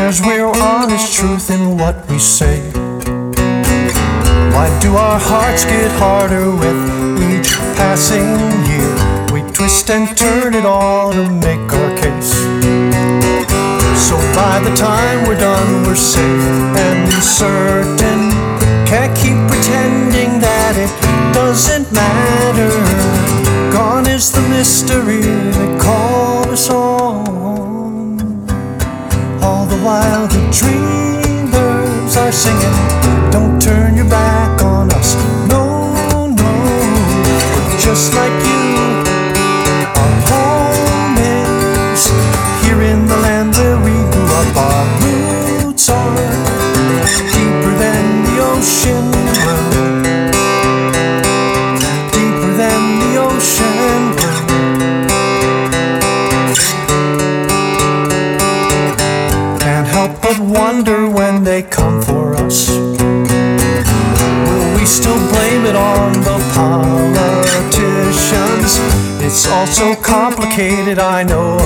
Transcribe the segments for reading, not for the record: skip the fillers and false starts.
There's real honest truth in what we say. Why do our hearts get harder with each passing year? We twist and turn it all to make our case. So by the time we're done, we're safe and certain. Can't keep pretending that it doesn't matter. Gone is the mystery that called us on. All the while the dreamers are singing, don't turn your back on us. No, no, just like you. Our home is here in the land where we grew up. Our roots are deeper than the ocean blue. Deeper than the ocean blue. Can't help but wonder when they come for us, will we still blame it on the politicians? It's all so complicated, I know.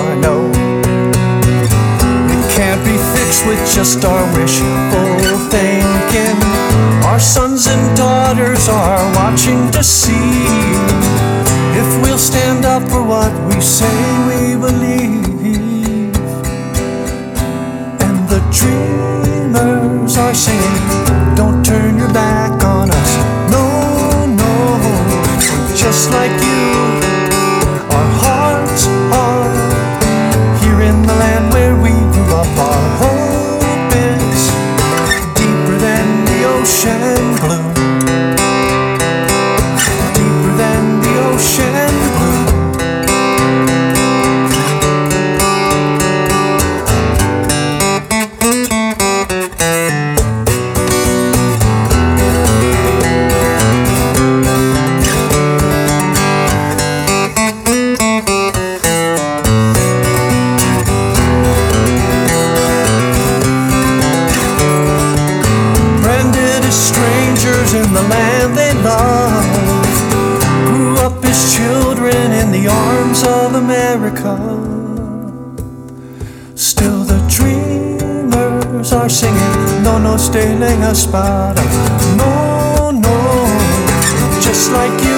It can't be fixed with just our wishful thinking. Our sons and daughters are watching to see if we'll stand up for what we say we believe. And the dreamers are singing, don't turn your back on us. No, no, just like you. Our hearts are here in the land where we grew up. Our hope is deeper than the ocean blue. Deeper than the ocean blue. Strangers in the land they love, grew up as children in the arms of America. Still the dreamers are singing, no, no, stay lenga spada. No, no, just like you.